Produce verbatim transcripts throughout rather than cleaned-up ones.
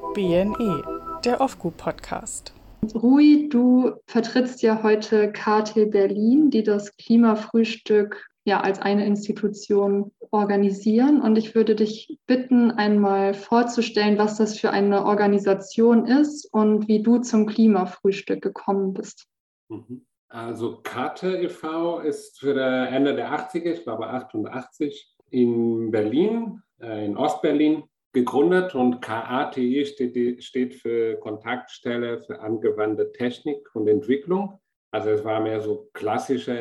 B N E, der OFGU-Podcast. Rui, du vertrittst ja heute K T Berlin, die das Klimafrühstück ja als eine Institution organisieren. Und ich würde dich bitten, einmal vorzustellen, was das für eine Organisation ist und wie du zum Klimafrühstück gekommen bist. Also K T e V ist für Ende der achtziger, ich glaube achtundachtzig, in Berlin, in Ostberlin gegründet, und K A T E steht, steht für Kontaktstelle für angewandte Technik und Entwicklung. Also es war mehr so klassische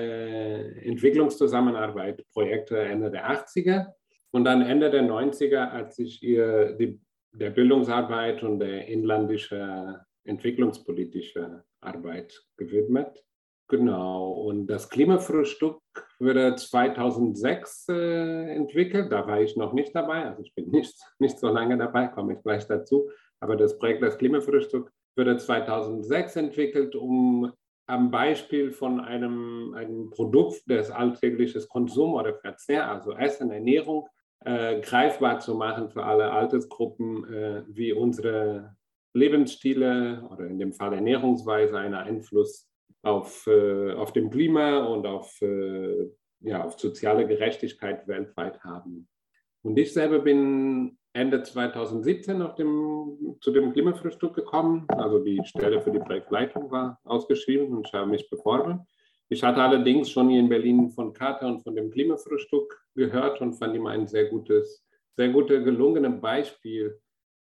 Entwicklungszusammenarbeit, Projekte Ende der achtziger. Und dann Ende der neunziger hat sich ihr die, der Bildungsarbeit und der inländischen entwicklungspolitische Arbeit gewidmet. Genau, und das Klimafrühstück wurde zweitausendsechs äh, entwickelt, da war ich noch nicht dabei, also ich bin nicht, nicht so lange dabei, komme ich gleich dazu, aber das Projekt, das Klimafrühstück, wurde zweitausendsechs entwickelt, um am Beispiel von einem, einem Produkt des alltäglichen Konsum oder Verzehr, also Essen, Ernährung, äh, greifbar zu machen für alle Altersgruppen, äh, wie unsere Lebensstile oder in dem Fall Ernährungsweise einen Einfluss auf, äh, auf dem Klima und auf, äh, ja, auf soziale Gerechtigkeit weltweit haben. Und ich selber bin Ende zweitausendsiebzehn auf dem, zu dem Klimafrühstück gekommen. Also die Stelle für die Projektleitung war ausgeschrieben und ich habe mich beworben. Ich hatte allerdings schon hier in Berlin von K T und von dem Klimafrühstück gehört und fand immer ein sehr gutes, sehr gutes, gelungenes Beispiel,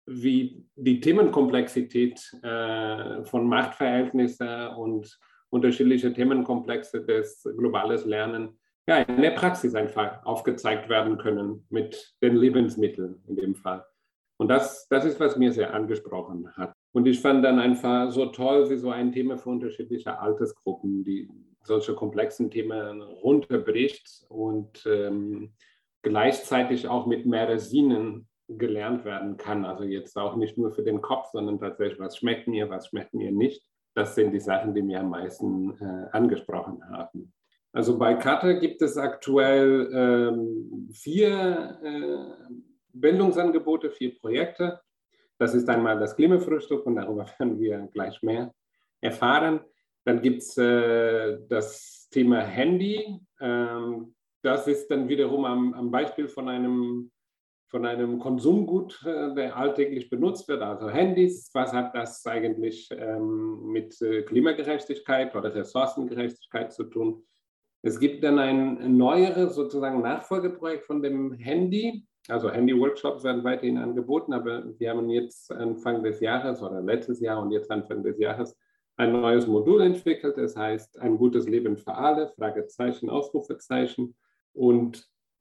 wie die Themenkomplexität äh, von Machtverhältnissen und unterschiedliche Themenkomplexe des globales Lernen ja, in der Praxis einfach aufgezeigt werden können mit den Lebensmitteln in dem Fall. Und das, das ist, was mir sehr angesprochen hat. Und ich fand dann einfach so toll, wie so ein Thema für unterschiedliche Altersgruppen, die solche komplexen Themen runterbricht und ähm, gleichzeitig auch mit mehreren Sinnen gelernt werden kann. Also jetzt auch nicht nur für den Kopf, sondern tatsächlich, was schmeckt mir, was schmeckt mir nicht. Das sind die Sachen, die mir am meisten äh, angesprochen haben. Also bei K T gibt es aktuell ähm, vier äh, Bildungsangebote, vier Projekte. Das ist einmal das Klimafrühstück und darüber werden wir gleich mehr erfahren. Dann gibt es äh, das Thema Handy. Ähm, das ist dann wiederum am, am Beispiel von einem von einem Konsumgut, der alltäglich benutzt wird, also Handys. Was hat das eigentlich ähm, mit Klimagerechtigkeit oder Ressourcengerechtigkeit zu tun? Es gibt dann ein neueres sozusagen Nachfolgeprojekt von dem Handy. Also Handy-Workshops werden weiterhin angeboten, aber wir haben jetzt Anfang des Jahres oder letztes Jahr und jetzt Anfang des Jahres ein neues Modul entwickelt. Das heißt, ein gutes Leben für alle, Fragezeichen, Ausrufezeichen. Und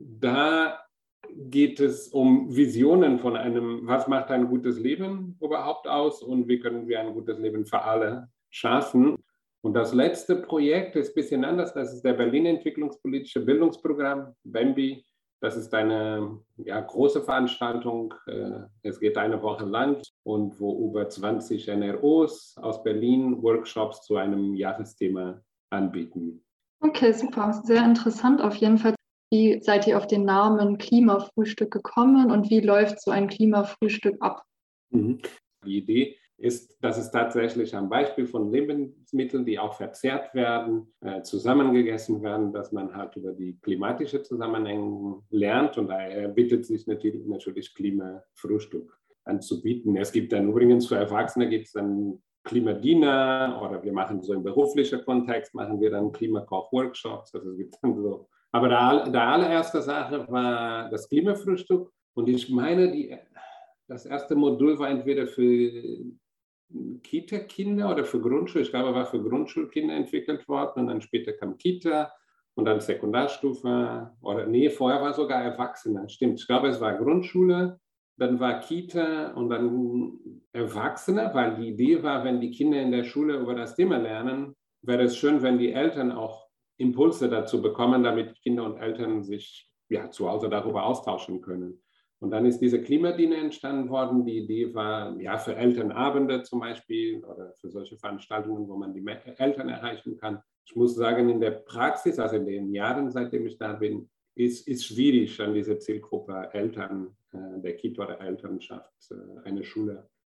da geht es um Visionen von einem, was macht ein gutes Leben überhaupt aus und wie können wir ein gutes Leben für alle schaffen. Und das letzte Projekt ist ein bisschen anders, das ist der Berlin Entwicklungspolitische Bildungsprogramm, BEMBI. Das ist eine ja, große Veranstaltung, es geht eine Woche lang und wo über zwanzig N R Os aus Berlin Workshops zu einem Jahresthema anbieten. Okay, super, sehr interessant auf jeden Fall. Wie seid ihr auf den Namen Klimafrühstück gekommen und wie läuft so ein Klimafrühstück ab? Die Idee ist, dass es tatsächlich am Beispiel von Lebensmitteln, die auch verzehrt werden, äh, zusammengegessen werden, dass man halt über die klimatischen Zusammenhänge lernt und daher bietet sich natürlich, natürlich Klimafrühstück anzubieten. Es gibt dann übrigens für Erwachsene gibt es dann Klimadiener oder wir machen so im beruflichen Kontext, machen wir dann Klimakoch-Workshops, also es gibt dann so. Aber der, der allererste Sache war das Klimafrühstück und ich meine, die, das erste Modul war entweder für Kita-Kinder oder für Grundschul, ich glaube, war für Grundschulkinder entwickelt worden und dann später kam Kita und dann Sekundarstufe oder nee, vorher war sogar Erwachsene, stimmt, ich glaube, es war Grundschule, dann war Kita und dann Erwachsene, weil die Idee war, wenn die Kinder in der Schule über das Thema lernen, wäre es schön, wenn die Eltern auch Impulse dazu bekommen, damit Kinder und Eltern sich ja, zu Hause darüber austauschen können. Und dann ist diese Klimadiener entstanden worden. Die Idee war, ja, für Elternabende zum Beispiel oder für solche Veranstaltungen, wo man die Eltern erreichen kann. Ich muss sagen, in der Praxis, also in den Jahren, seitdem ich da bin, ist, ist schwierig, an diese Zielgruppe Eltern äh, der Kita oder Elternschaft äh, eine Schule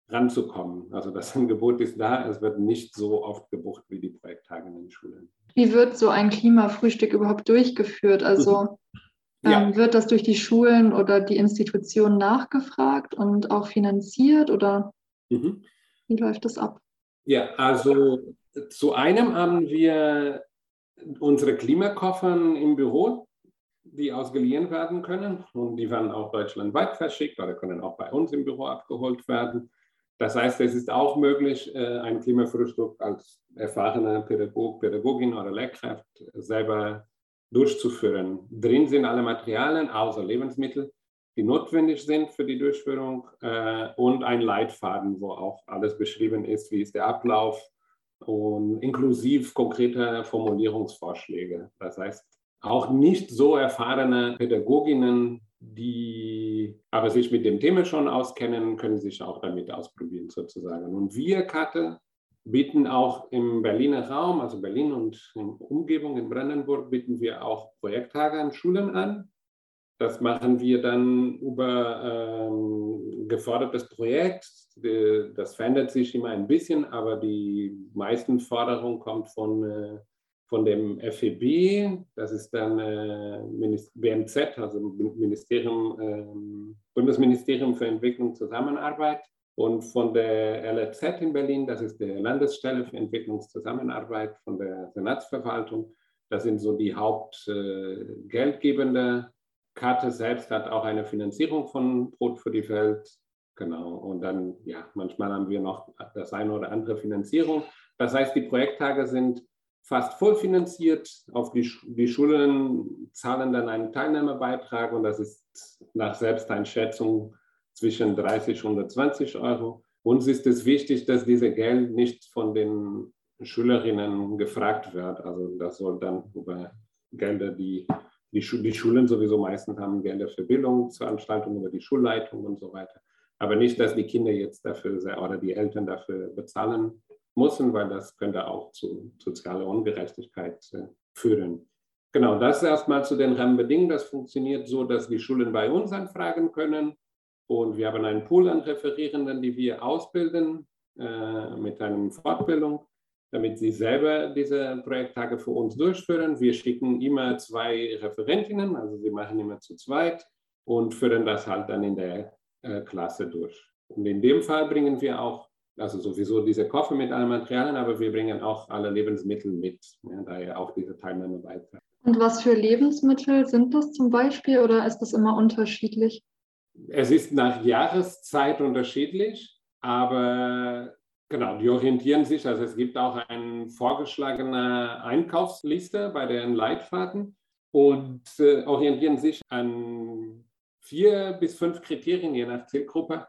ranzukommen. Also das Angebot ist da, es wird nicht so oft gebucht wie die Projekttage in den Schulen. Wie wird so ein Klimafrühstück überhaupt durchgeführt? Also ja. ähm, wird das durch die Schulen oder die Institutionen nachgefragt und auch finanziert oder mhm. wie läuft das ab? Ja, also zu einem haben wir unsere Klimakoffern im Büro, die ausgeliehen werden können und die werden auch deutschlandweit verschickt oder können auch bei uns im Büro abgeholt werden. Das heißt, es ist auch möglich, ein Klimafrühstück als erfahrener Pädagog, Pädagogin oder Lehrkraft selber durchzuführen. Drin sind alle Materialien außer Lebensmittel, die notwendig sind für die Durchführung und ein Leitfaden, wo auch alles beschrieben ist, wie ist der Ablauf und inklusive konkreter Formulierungsvorschläge. Das heißt, auch nicht so erfahrene Pädagoginnen, die aber sich mit dem Thema schon auskennen, können sich auch damit ausprobieren sozusagen. Und wir, Kate, bieten auch im Berliner Raum, also Berlin und in Umgebung in Brandenburg, bieten wir auch Projekttage an Schulen an. Das machen wir dann über ähm, gefördertes Projekt. Das verändert sich immer ein bisschen, aber die meisten Forderungen kommen von äh, von dem F E B, das ist dann äh, B M Z, also Ministerium, äh, Bundesministerium für Entwicklung und Zusammenarbeit, und von der L R Z in Berlin, das ist der Landesstelle für Entwicklungszusammenarbeit von der Senatsverwaltung. Das sind so die Hauptgeldgebende. Äh, Kate selbst hat auch eine Finanzierung von Brot für die Welt. Genau, und dann, ja, manchmal haben wir noch das eine oder andere Finanzierung. Das heißt, die Projekttage sind fast voll finanziert. Auf die, die Schulen zahlen dann einen Teilnehmerbeitrag und das ist nach Selbsteinschätzung zwischen dreißig und hundertzwanzig Euro. Uns ist es wichtig, dass dieses Geld nicht von den Schülerinnen gefragt wird. Also das soll dann über Gelder, die die, Schu die Schulen sowieso meistens haben, Gelder für Bildungsveranstaltungen über die Schulleitung und so weiter. Aber nicht, dass die Kinder jetzt dafür oder die Eltern dafür bezahlen müssen, weil das könnte auch zu sozialer Ungerechtigkeit äh, führen. Genau, das erstmal zu den Rahmenbedingungen. Das funktioniert so, dass die Schulen bei uns anfragen können und wir haben einen Pool an Referierenden, die wir ausbilden äh, mit einer Fortbildung, damit sie selber diese Projekttage für uns durchführen. Wir schicken immer zwei Referentinnen, also sie machen immer zu zweit und führen das halt dann in der äh, Klasse durch. Und in dem Fall bringen wir auch also sowieso diese Koffer mit allen Materialien, aber wir bringen auch alle Lebensmittel mit, ja, daher auch diese Teilnahme weiter. Und was für Lebensmittel sind das zum Beispiel oder ist das immer unterschiedlich? Es ist nach Jahreszeit unterschiedlich, aber genau, die orientieren sich, also es gibt auch eine vorgeschlagene Einkaufsliste bei den Leitfaden und äh, orientieren sich an vier bis fünf Kriterien, je nach Zielgruppe,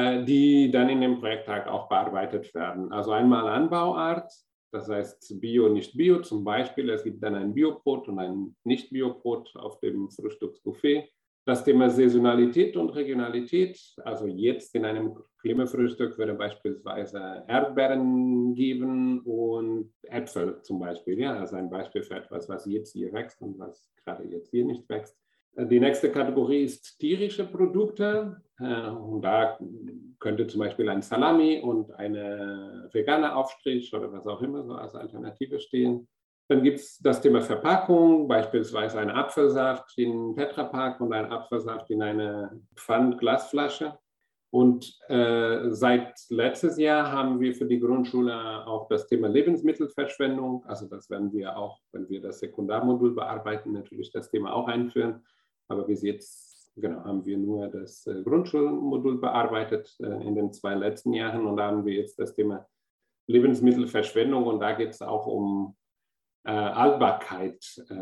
die dann in dem Projekttag auch bearbeitet werden. Also einmal Anbauart, das heißt Bio, nicht Bio. Zum Beispiel, es gibt dann ein Biobrot und ein Nicht-Biobrot auf dem Frühstücksbuffet. Das Thema Saisonalität und Regionalität, also jetzt in einem Klimafrühstück würde beispielsweise Erdbeeren geben und Äpfel zum Beispiel. Ja, also ein Beispiel für etwas, was jetzt hier wächst und was gerade jetzt hier nicht wächst. Die nächste Kategorie ist tierische Produkte. Und da könnte zum Beispiel ein Salami und eine vegane Aufstrich oder was auch immer so als Alternative stehen. Dann gibt es das Thema Verpackung, beispielsweise ein Apfelsaft in Tetrapack und ein Apfelsaft in eine Pfand-Glasflasche. Und äh, seit letztes Jahr haben wir für die Grundschule auch das Thema Lebensmittelverschwendung. Also das werden wir auch, wenn wir das Sekundarmodul bearbeiten, natürlich das Thema auch einführen. Aber bis jetzt genau, haben wir nur das äh, Grundschulmodul bearbeitet äh, in den zwei letzten Jahren. Und da haben wir jetzt das Thema Lebensmittelverschwendung. Und da geht es auch um äh, Haltbarkeit. Äh,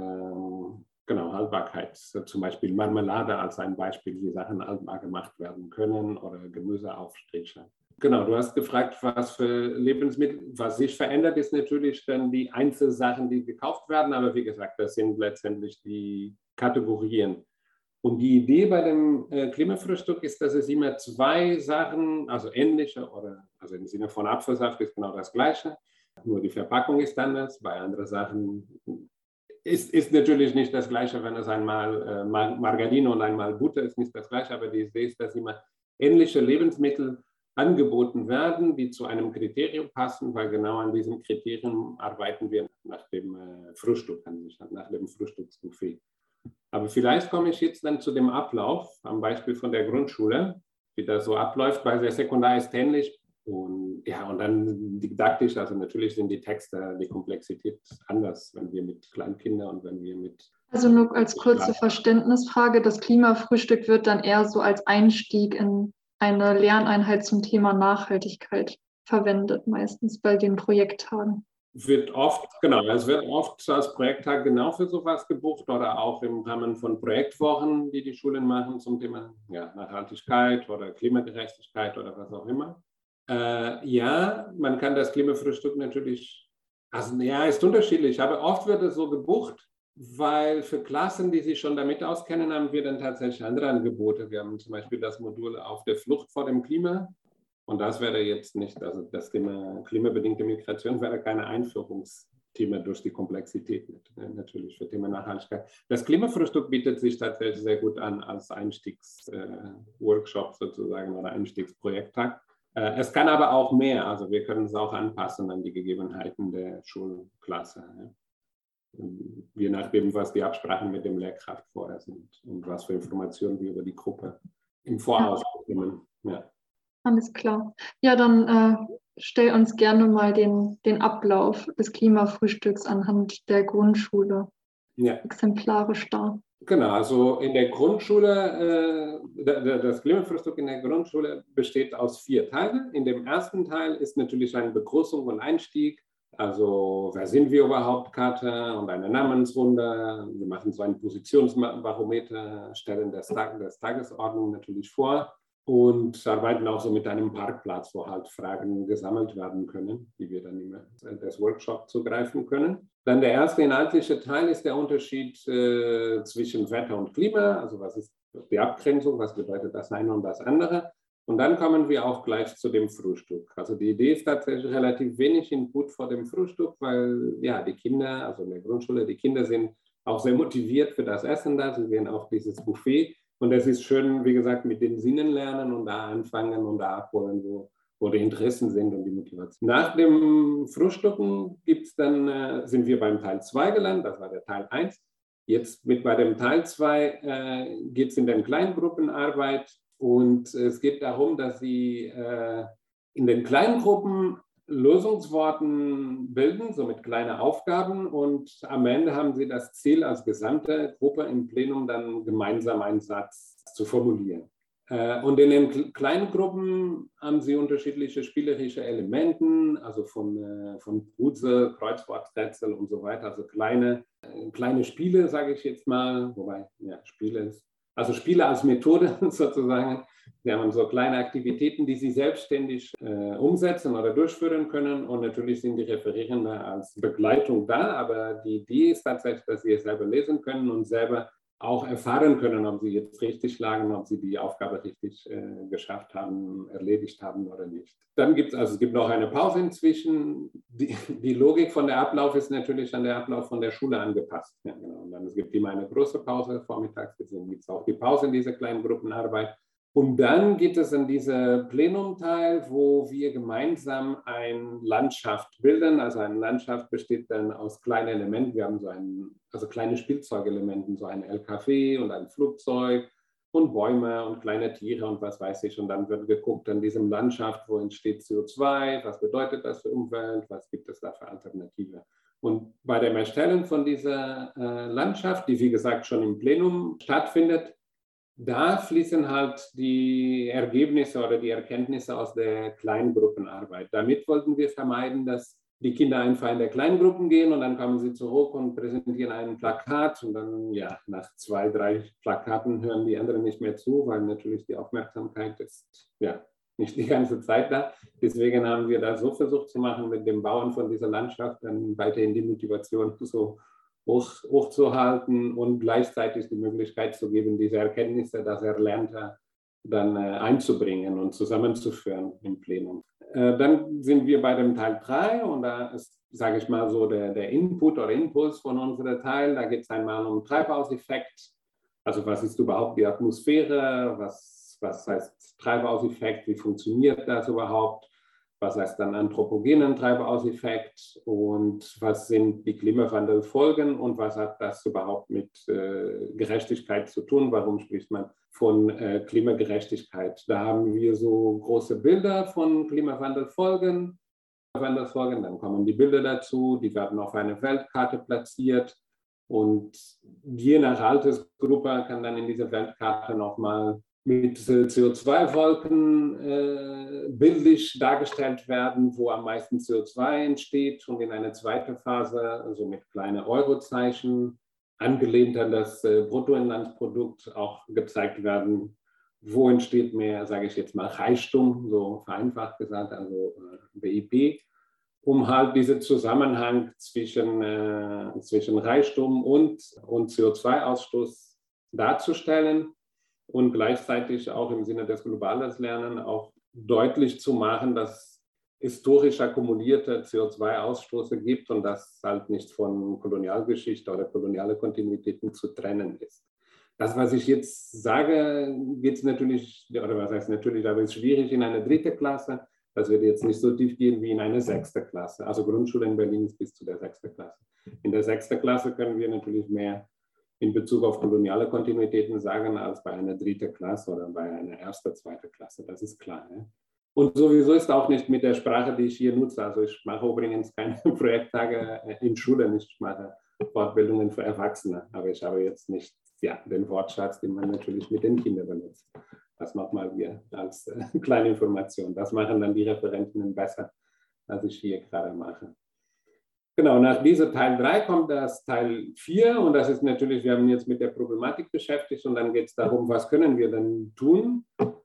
genau, Haltbarkeit. So zum Beispiel Marmelade als ein Beispiel, wie Sachen haltbar gemacht werden können oder Gemüseaufstriche. Genau, du hast gefragt, was für Lebensmittel, was sich verändert, ist natürlich dann die Einzelsachen, die gekauft werden. Aber wie gesagt, das sind letztendlich die Kategorien. Und die Idee bei dem äh, Klimafrühstück ist, dass es immer zwei Sachen, also ähnliche oder also im Sinne von Apfelsaft ist genau das Gleiche, nur die Verpackung ist anders. Bei anderen Sachen ist, ist natürlich nicht das Gleiche, wenn es einmal äh, Margarine und einmal Butter ist, nicht das Gleiche, aber die Idee ist, dass immer ähnliche Lebensmittel angeboten werden, die zu einem Kriterium passen, weil genau an diesem Kriterium arbeiten wir nach dem äh, Frühstück, nach dem Frühstücksbuffet. Aber vielleicht komme ich jetzt dann zu dem Ablauf, am Beispiel von der Grundschule, wie das so abläuft. Bei der Sekundar ist ähnlich. Und ja, und dann didaktisch, also natürlich sind die Texte, die Komplexität anders, wenn wir mit Kleinkindern und wenn wir mit... Also nur als kurze Verständnisfrage, das Klimafrühstück wird dann eher so als Einstieg in eine Lerneinheit zum Thema Nachhaltigkeit verwendet, meistens bei den Projekttagen. Wird oft, genau, es wird oft als Projekttag genau für sowas gebucht oder auch im Rahmen von Projektwochen, die die Schulen machen zum Thema ja, Nachhaltigkeit oder Klimagerechtigkeit oder was auch immer. Äh, ja, man kann das Klimafrühstück natürlich, also ja, ist unterschiedlich, aber oft wird es so gebucht, weil für Klassen, die sich schon damit auskennen, haben wir dann tatsächlich andere Angebote. Wir haben zum Beispiel das Modul auf der Flucht vor dem Klima. Und das wäre jetzt nicht, also das Thema klimabedingte Migration wäre keine Einführungsthema durch die Komplexität natürlich für Thema Nachhaltigkeit. Das Klimafrühstück bietet sich tatsächlich sehr gut an als Einstiegsworkshop äh, sozusagen oder Einstiegsprojekttag. Äh, es kann aber auch mehr, also wir können es auch anpassen an die Gegebenheiten der Schulklasse. Ja. Je nachdem, was die Absprachen mit dem Lehrkraft vorher sind und was für Informationen wir über die Gruppe im Voraus bekommen. Ja. Alles klar. Ja, dann äh, stell uns gerne mal den, den Ablauf des Klimafrühstücks anhand der Grundschule ja. exemplarisch dar. Genau, also in der Grundschule, äh, das Klimafrühstück in der Grundschule besteht aus vier Teilen. In dem ersten Teil ist natürlich eine Begrüßung und Einstieg. Also wer sind wir überhaupt, Karte und eine Namensrunde. Wir machen so ein Positionsbarometer, stellen das, Tag, das Tagesordnung natürlich vor. Und arbeiten auch so mit einem Parkplatz, wo halt Fragen gesammelt werden können, die wir dann immer des Workshops zugreifen können. Dann der erste inhaltliche Teil ist der Unterschied äh, zwischen Wetter und Klima, also was ist die Abgrenzung, was bedeutet das eine und das andere. Und dann kommen wir auch gleich zu dem Frühstück. Also die Idee ist tatsächlich relativ wenig Input vor dem Frühstück, weil ja die Kinder, also in der Grundschule, die Kinder sind auch sehr motiviert für das Essen da, sie sehen auch dieses Buffet. Und es ist schön, wie gesagt, mit den Sinnen lernen und da anfangen und da abholen, wo, wo die Interessen sind und die Motivation. Nach dem Frühstücken gibt's dann, äh, sind wir beim Teil zwei gelandet, das war der Teil eins. Jetzt mit bei dem Teil zwei äh, geht es in den Kleingruppenarbeit und es geht darum, dass Sie äh, in den Kleingruppen Lösungsworten bilden, so mit kleinen Aufgaben, und am Ende haben Sie das Ziel, als gesamte Gruppe im Plenum dann gemeinsam einen Satz zu formulieren. Und in den kleinen Gruppen haben Sie unterschiedliche spielerische Elemente, also von, von Puzzle, Kreuzworträtsel und so weiter, also kleine, kleine Spiele, sage ich jetzt mal, wobei, ja, Spiele ist, also Spiele als Methode sozusagen. Wir haben so kleine Aktivitäten, die Sie selbstständig äh, umsetzen oder durchführen können. Und natürlich sind die Referierenden als Begleitung da. Aber die Idee ist tatsächlich, dass Sie es selber lesen können und selber auch erfahren können, ob Sie jetzt richtig lagen, ob Sie die Aufgabe richtig äh, geschafft haben, erledigt haben oder nicht. Dann gibt es, also es gibt noch eine Pause inzwischen. Die, die Logik von der Ablauf ist natürlich an den Ablauf von der Schule angepasst. Ja, genau. Und dann es gibt immer eine große Pause vormittags, deswegen gibt es auch die Pause in dieser kleinen Gruppenarbeit. Und dann geht es in diesen Plenumteil, wo wir gemeinsam eine Landschaft bilden. Also eine Landschaft besteht dann aus kleinen Elementen. Wir haben so ein, also kleine Spielzeugelementen, so ein L K W und ein Flugzeug und Bäume und kleine Tiere und was weiß ich. Und dann wird geguckt an diesem Landschaft, wo entsteht C O zwei, was bedeutet das für Umwelt, was gibt es da für Alternative. Und bei dem Erstellen von dieser äh, Landschaft, die wie gesagt schon im Plenum stattfindet, da fließen halt die Ergebnisse oder die Erkenntnisse aus der Kleingruppenarbeit. Damit wollten wir vermeiden, dass die Kinder einfach in der Kleingruppen gehen und dann kommen sie zurück und präsentieren ein Plakat und dann, ja, nach zwei, drei Plakaten hören die anderen nicht mehr zu, weil natürlich die Aufmerksamkeit ist, ja, nicht die ganze Zeit da. Deswegen haben wir das so versucht zu machen, mit dem Bauen von dieser Landschaft dann weiterhin die Motivation so Hoch, hochzuhalten und gleichzeitig die Möglichkeit zu geben, diese Erkenntnisse, das Erlernte dann äh, einzubringen und zusammenzuführen im Plenum. Äh, dann sind wir bei dem Teil drei und da ist, sage ich mal, so der, der Input oder Impuls von unserem Teil. Da geht es einmal um Treibhauseffekt, also was ist überhaupt die Atmosphäre, was was heißt Treibhauseffekt, wie funktioniert das überhaupt, was heißt dann anthropogenen Treibhauseffekt und was sind die Klimawandelfolgen und was hat das überhaupt mit äh, Gerechtigkeit zu tun, warum spricht man von äh, Klimagerechtigkeit. Da haben wir so große Bilder von Klimawandelfolgen, Klimawandelfolgen, dann kommen die Bilder dazu, die werden auf eine Weltkarte platziert und je nach Altersgruppe kann dann in dieser Weltkarte nochmal mit C O zwei Wolken äh, bildlich dargestellt werden, wo am meisten C O zwei entsteht und in einer zweiten Phase, also mit kleinen Eurozeichen, angelehnt an das äh, Bruttoinlandsprodukt auch gezeigt werden, wo entsteht mehr, sage ich jetzt mal, Reichtum, so vereinfacht gesagt, also äh, B I P, um halt diesen Zusammenhang zwischen, äh, zwischen Reichtum und, und C O zwei Ausstoß darzustellen. Und gleichzeitig auch im Sinne des globalen Lernens auch deutlich zu machen, dass historisch akkumulierte C O zwei Ausstoße gibt und das halt nicht von Kolonialgeschichte oder koloniale Kontinuitäten zu trennen ist. Das, was ich jetzt sage, geht es natürlich, oder was heißt natürlich, aber es ist schwierig in eine dritte Klasse. Das wird jetzt nicht so tief gehen wie in eine sechste Klasse. Also Grundschule in Berlin ist bis zu der sechsten Klasse. In der sechsten Klasse können wir natürlich mehr in Bezug auf koloniale Kontinuitäten sagen, als bei einer dritten Klasse oder bei einer ersten, zweiten Klasse. Das ist klar. Ja? Und sowieso ist auch nicht mit der Sprache, die ich hier nutze. Also ich mache übrigens keine Projekttage in Schulen, ich mache Fortbildungen für Erwachsene. Aber ich habe jetzt nicht ja, den Wortschatz, den man natürlich mit den Kindern benutzt. Das macht mal wir als äh, kleine Information. Das machen dann die Referentinnen besser, als ich hier gerade mache. Genau, nach diesem Teil drei kommt das Teil vier und das ist natürlich, wir haben jetzt mit der Problematik beschäftigt und dann geht es darum, was können wir denn tun?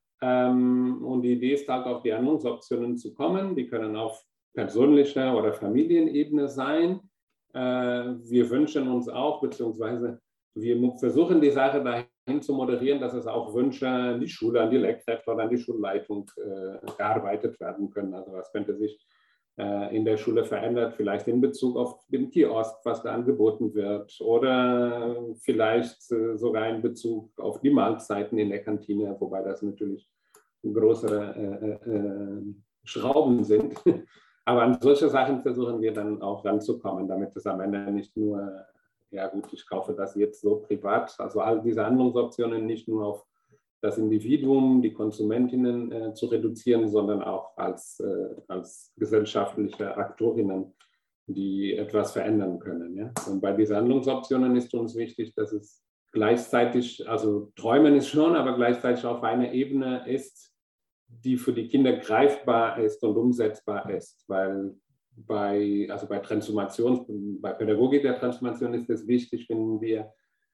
Ähm, und die Idee ist halt, auf die Handlungsoptionen zu kommen. Die können auf persönlicher oder Familienebene sein. Äh, wir wünschen uns auch, beziehungsweise wir versuchen die Sache dahin zu moderieren, dass es auch Wünsche an die Schule, an die Lehrkräfte oder an die Schulleitung äh, gearbeitet werden können. Also was könnte sich in der Schule verändert, vielleicht in Bezug auf den Kiosk, was da angeboten wird oder vielleicht sogar in Bezug auf die Mahlzeiten in der Kantine, wobei das natürlich größere äh, äh, Schrauben sind. Aber an solche Sachen versuchen wir dann auch ranzukommen, damit es am Ende nicht nur, ja gut, ich kaufe das jetzt so privat, also all diese Handlungsoptionen nicht nur auf das Individuum, die Konsumentinnen äh, zu reduzieren, sondern auch als, äh, als gesellschaftliche Aktorinnen, die etwas verändern können. Ja? Und bei diesen Handlungsoptionen ist uns wichtig, dass es gleichzeitig, also träumen ist schon, aber gleichzeitig auf einer Ebene ist, die für die Kinder greifbar ist und umsetzbar ist. Weil bei, also bei Transformation, bei Pädagogik der Transformation ist es wichtig, wenn wir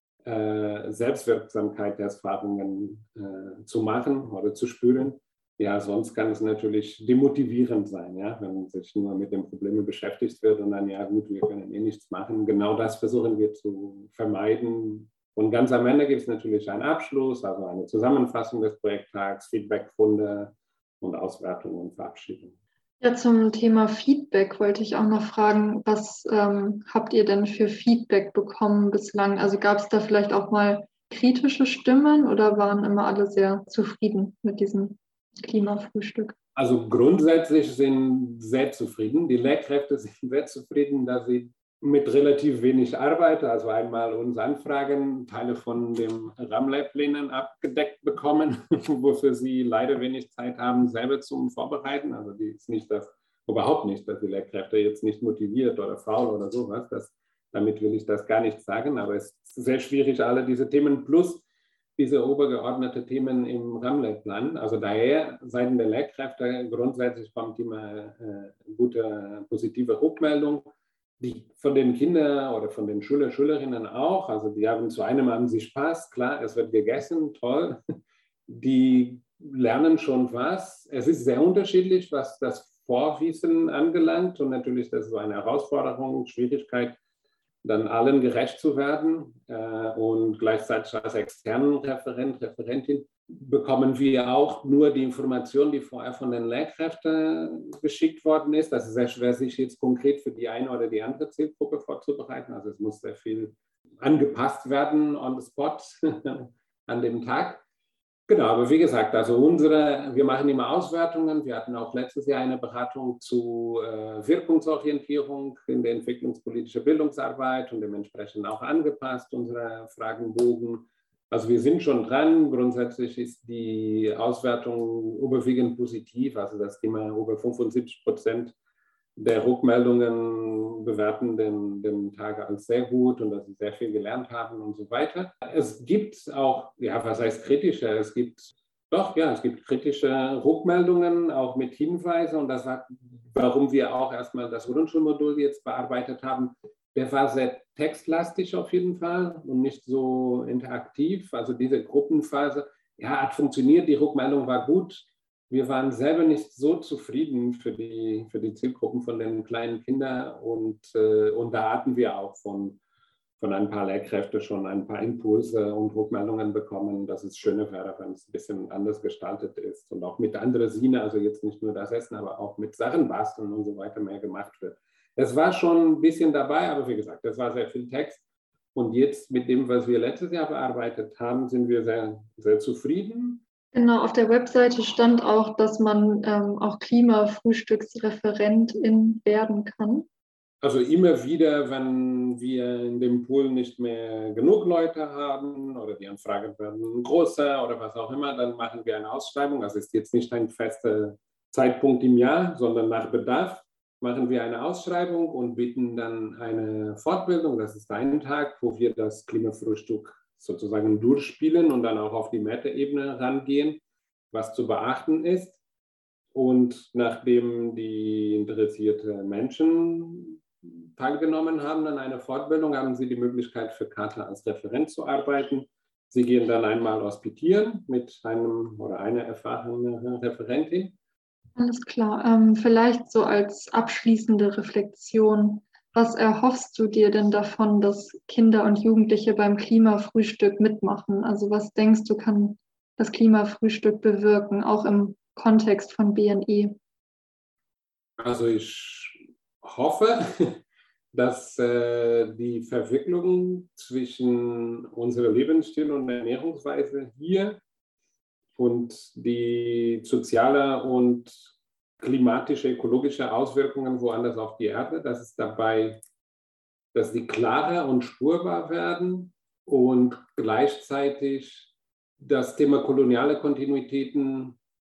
Selbstwirksamkeit der Erfahrungen äh, zu machen oder zu spüren. Ja, sonst kann es natürlich demotivierend sein, ja, wenn sich nur mit den Problemen beschäftigt wird und dann, ja gut, wir können eh nichts machen. Genau das versuchen wir zu vermeiden. Und ganz am Ende gibt es natürlich einen Abschluss, also eine Zusammenfassung des Projekttags, Feedbackfunde und Auswertung und Verabschiedung. Ja, zum Thema Feedback wollte ich auch noch fragen, was ähm, habt ihr denn für Feedback bekommen bislang? Also gab es da vielleicht auch mal kritische Stimmen oder waren immer alle sehr zufrieden mit diesem Klimafrühstück? Also grundsätzlich sind sehr zufrieden. Die Lehrkräfte sind sehr zufrieden, dass sie mit relativ wenig Arbeit, also einmal uns anfragen, Teile von dem RAM-Lehrplänen abgedeckt bekommen, wofür sie leider wenig Zeit haben, selber zum Vorbereiten. Also die ist nicht das, überhaupt nicht, dass die Lehrkräfte jetzt nicht motiviert oder faul oder sowas. Das, damit will ich das gar nicht sagen, aber es ist sehr schwierig, alle diese Themen plus diese obergeordnete Themen im RAM-Lehrplan. Also daher, seitens der Lehrkräfte grundsätzlich kommt immer äh, gute, positive Rückmeldung. Die von den Kindern oder von den Schüler, Schülerinnen auch, also die haben zu einem haben sie Spaß, klar, es wird gegessen, toll. Die lernen schon was. Es ist sehr unterschiedlich, was das Vorwissen angelangt und natürlich das ist so eine Herausforderung, Schwierigkeit, dann allen gerecht zu werden und gleichzeitig als externen Referent, Referentin bekommen wir auch nur die Information, die vorher von den Lehrkräften geschickt worden ist. Das ist sehr schwer, sich jetzt konkret für die eine oder die andere Zielgruppe vorzubereiten. Also es muss sehr viel angepasst werden on the spot an dem Tag. Genau, aber wie gesagt, also unsere, wir machen immer Auswertungen. Wir hatten auch letztes Jahr eine Beratung zu äh, Wirkungsorientierung in der entwicklungspolitischen Bildungsarbeit und dementsprechend auch angepasst, unsere Fragenbogen. Also wir sind schon dran. Grundsätzlich ist die Auswertung überwiegend positiv, also das Thema über fünfundsiebzig Prozent der Rückmeldungen bewerten den, den Tag als sehr gut und dass sie sehr viel gelernt haben und so weiter. Es gibt auch, ja, was heißt kritische? Es gibt doch, ja, es gibt kritische Rückmeldungen, auch mit Hinweisen und das war, warum wir auch erstmal das Grundschulmodul jetzt bearbeitet haben. Der war sehr textlastig auf jeden Fall und nicht so interaktiv. Also diese Gruppenphase, ja, hat funktioniert, die Rückmeldung war gut. Wir waren selber nicht so zufrieden für die, für die Zielgruppen von den kleinen Kindern und, äh, und da hatten wir auch von, von ein paar Lehrkräften schon ein paar Impulse und Rückmeldungen bekommen, dass es schöner wäre, wenn es ein bisschen anders gestaltet ist und auch mit anderen Sinne, also jetzt nicht nur das Essen, aber auch mit Sachen basteln und so weiter mehr gemacht wird. Es war schon ein bisschen dabei, aber wie gesagt, das war sehr viel Text und jetzt mit dem, was wir letztes Jahr bearbeitet haben, sind wir sehr, sehr zufrieden. Genau, auf der Webseite stand auch, dass man ähm, auch Klimafrühstücksreferentin werden kann. Also immer wieder, wenn wir in dem Pool nicht mehr genug Leute haben oder die Anfragen werden größer oder was auch immer, dann machen wir eine Ausschreibung. Also ist jetzt nicht ein fester Zeitpunkt im Jahr, sondern nach Bedarf machen wir eine Ausschreibung und bieten dann eine Fortbildung. Das ist ein Tag, wo wir das Klimafrühstück sozusagen durchspielen und dann auch auf die Metaebene rangehen, was zu beachten ist. Und nachdem die interessierten Menschen teilgenommen haben an einer Fortbildung, haben sie die Möglichkeit für Kata als Referent zu arbeiten. Sie gehen dann einmal hospitieren mit einem oder einer erfahrenen Referentin. Alles klar. Ähm, vielleicht so als abschließende Reflexion. Was erhoffst du dir denn davon, dass Kinder und Jugendliche beim Klimafrühstück mitmachen? Also was denkst du, kann das Klimafrühstück bewirken, auch im Kontext von B N E? Also ich hoffe, dass äh, die Verwicklung zwischen unserem Lebensstil und Ernährungsweise hier und die soziale und klimatische, ökologische Auswirkungen woanders auf die Erde, dass es dabei, dass die klarer und spürbar werden und gleichzeitig das Thema koloniale Kontinuitäten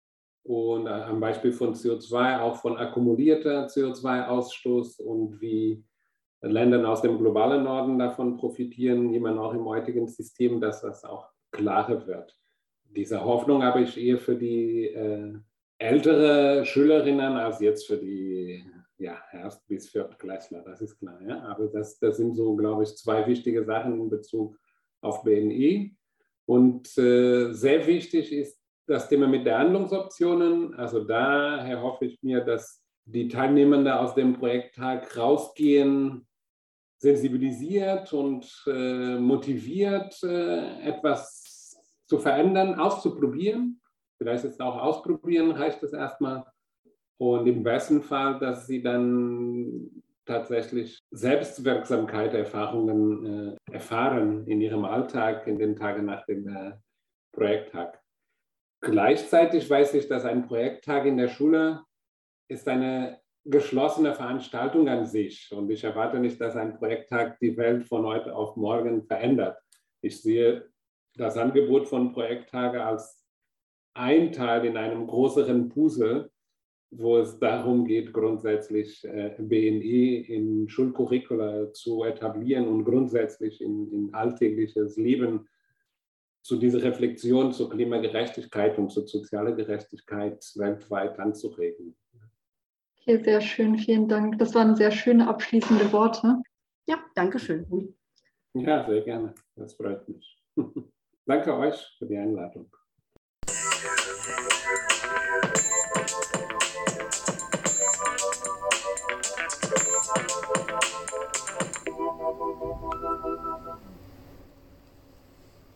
und am Beispiel von C O zwei, auch von akkumulierter C O zwei Ausstoß und wie Länder aus dem globalen Norden davon profitieren, immer auch im heutigen System, dass das auch klarer wird. Diese Hoffnung habe ich eher für die äh, ältere Schülerinnen als jetzt für die ja, Erst- bis Viertklässler, das ist klar. Ja? Aber das, das sind so, glaube ich, zwei wichtige Sachen in Bezug auf B N E. Und äh, sehr wichtig ist das Thema mit der Handlungsoptionen. Also daher hoffe ich mir, dass die Teilnehmenden aus dem Projekttag rausgehen, sensibilisiert und äh, motiviert, äh, etwas zu verändern, auszuprobieren. Vielleicht ist es auch ausprobieren, reicht es erstmal. Und im besten Fall, dass sie dann tatsächlich Selbstwirksamkeit, Erfahrungen äh, erfahren in ihrem Alltag, in den Tagen nach dem äh, Projekttag. Gleichzeitig weiß ich, dass ein Projekttag in der Schule ist eine geschlossene Veranstaltung an sich. Und ich erwarte nicht, dass ein Projekttag die Welt von heute auf morgen verändert. Ich sehe das Angebot von Projekttagen als ein Teil in einem größeren Puzzle, wo es darum geht, grundsätzlich äh, B N E in Schulcurricula zu etablieren und grundsätzlich in, in alltägliches Leben zu dieser Reflexion zur Klimagerechtigkeit und zur sozialen Gerechtigkeit weltweit anzuregen. Okay, sehr schön, vielen Dank. Das waren sehr schöne abschließende Worte. Ja, danke schön. Ja, sehr gerne. Das freut mich. Danke euch für die Einladung.